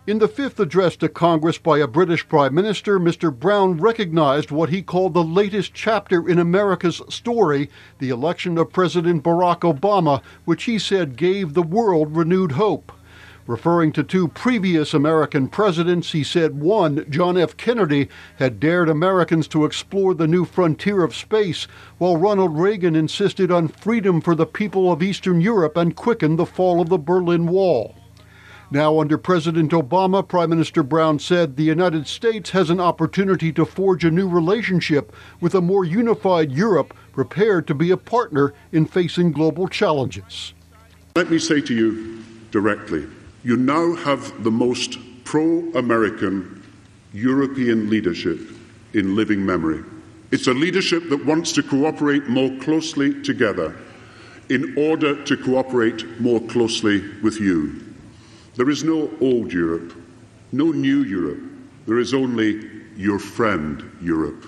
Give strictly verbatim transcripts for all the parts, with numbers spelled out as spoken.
In the fifth address to Congress by a British Prime Minister, Mister Brown recognized what he called the latest chapter in America's story, the election of President Barack Obama, which he said gave the world renewed hope. Referring to two previous American presidents, he said one, John F. Kennedy, had dared Americans to explore the new frontier of space, while Ronald Reagan insisted on freedom for the people of Eastern Europe and quickened the fall of the Berlin Wall. Now, under President Obama, Prime Minister Brown said the United States has an opportunity to forge a new relationship with a more unified Europe prepared to be a partner in facing global challenges. Let me say to you directly, you now have the most pro-American European leadership in living memory. It's a leadership that wants to cooperate more closely together in order to cooperate more closely with you. There is no old Europe, no new Europe. There is only your friend Europe.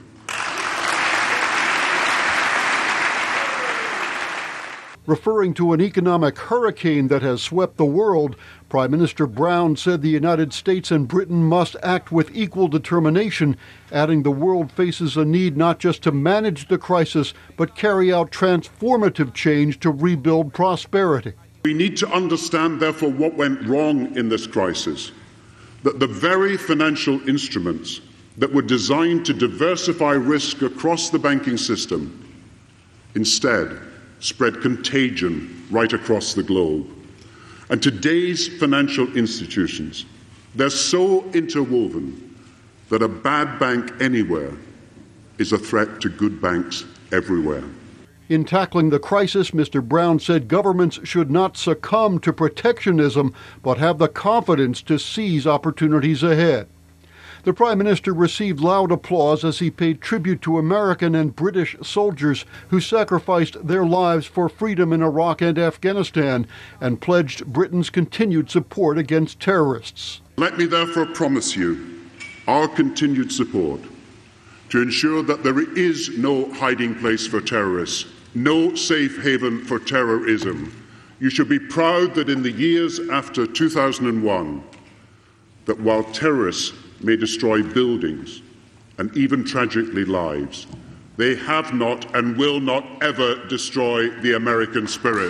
Referring to an economic hurricane that has swept the world, Prime Minister Brown said the United States and Britain must act with equal determination, adding the world faces a need not just to manage the crisis, but carry out transformative change to rebuild prosperity. We need to understand, therefore, what went wrong in this crisis, that the very financial instruments that were designed to diversify risk across the banking system instead spread contagion right across the globe. And today's financial institutions, they're so interwoven that a bad bank anywhere is a threat to good banks everywhere. In tackling the crisis, Mister Brown said governments should not succumb to protectionism, but have the confidence to seize opportunities ahead. The Prime Minister received loud applause as he paid tribute to American and British soldiers who sacrificed their lives for freedom in Iraq and Afghanistan and pledged Britain's continued support against terrorists. Let me therefore promise you our continued support to ensure that there is no hiding place for terrorists, no safe haven for terrorism. You should be proud that in the years after two thousand one, that while terrorists may destroy buildings and even tragically lives, they have not and will not ever destroy the American spirit.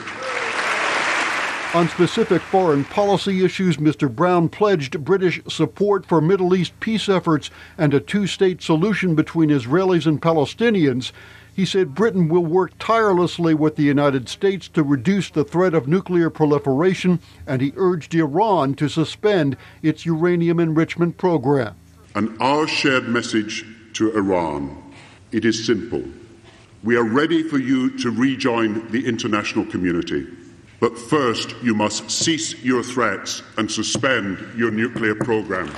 On specific foreign policy issues, Mister Brown pledged British support for Middle East peace efforts and a two-state solution between Israelis and Palestinians. He said Britain will work tirelessly with the United States to reduce the threat of nuclear proliferation, and he urged Iran to suspend its uranium enrichment program. And our shared message to Iran, it is simple. We are ready for you to rejoin the international community. But first, you must cease your threats and suspend your nuclear program.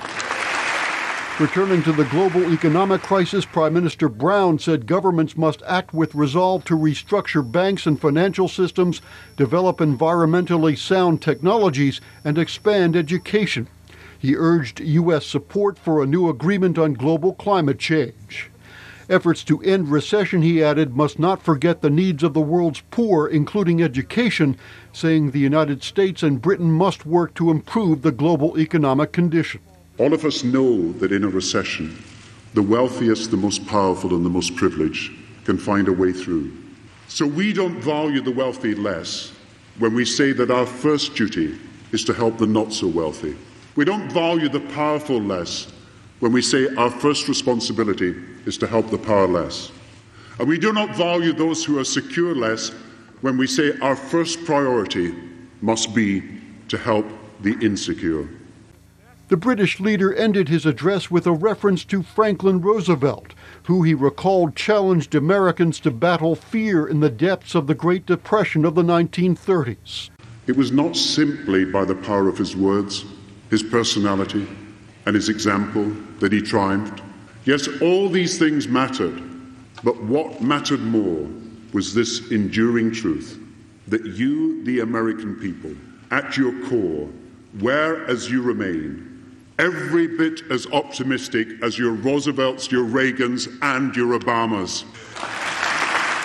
Returning to the global economic crisis, Prime Minister Brown said governments must act with resolve to restructure banks and financial systems, develop environmentally sound technologies, and expand education. He urged U S support for a new agreement on global climate change. Efforts to end recession, he added, must not forget the needs of the world's poor, including education, saying the United States and Britain must work to improve the global economic condition. All of us know that in a recession, the wealthiest, the most powerful, and the most privileged can find a way through. So we don't value the wealthy less when we say that our first duty is to help the not-so-wealthy. We don't value the powerful less when we say our first responsibility is to help the powerless. And we do not value those who are secure less when we say our first priority must be to help the insecure. The British leader ended his address with a reference to Franklin Roosevelt, who he recalled challenged Americans to battle fear in the depths of the Great Depression of the nineteen thirties. It was not simply by the power of his words, his personality, and his example that he triumphed. Yes, all these things mattered, but what mattered more was this enduring truth, that you, the American people, at your core, were as you remain, every bit as optimistic as your Roosevelts, your Reagans, and your Obamas.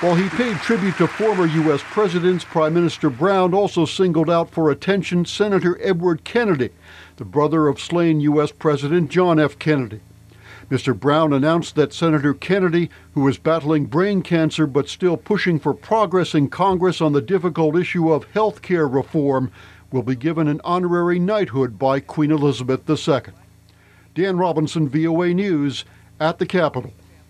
While he paid tribute to former U S presidents, Prime Minister Brown also singled out for attention Senator Edward Kennedy, the brother of slain U S President John F. Kennedy. Mister Brown announced that Senator Kennedy, who is battling brain cancer but still pushing for progress in Congress on the difficult issue of health care reform, will be given an honorary knighthood by Queen Elizabeth the Second. Dan Robinson, V O A News, at the Capitol.